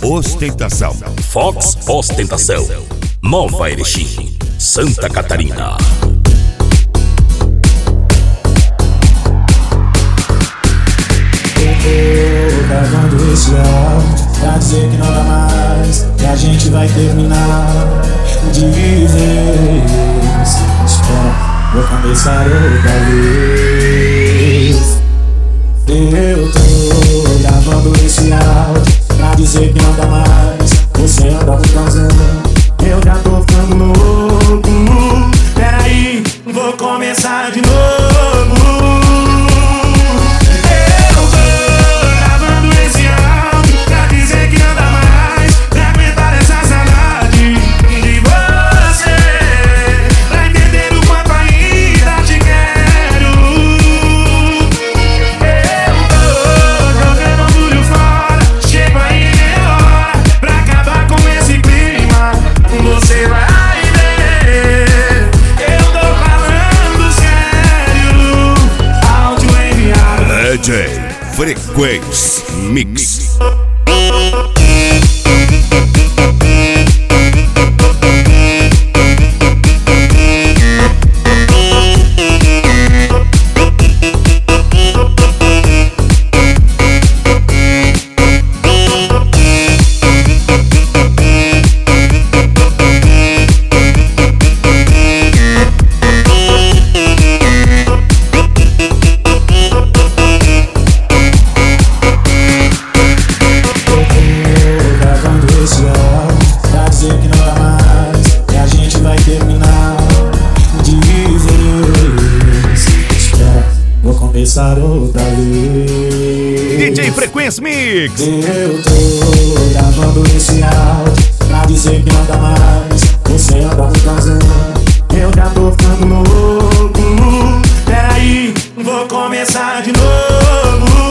Ostentação. Fox Ostentação, Nova Erechim, Santa Catarina. Gravando esse áudio pra dizer que não dá mais, que a gente vai terminar de vez. Espera, vou começar outra vez. Eu tô gravando esse áudio pra dizer que não dá mais, você anda me causando, eu já tô ficando louco. Peraí, vou começar de novo. DJ Frequência Mix. Outra vez. DJ Frequência Mix. Eu tô gravando esse áudio pra dizer que não dá mais, você anda me causando, eu já tô ficando louco. Peraí, vou começar de novo.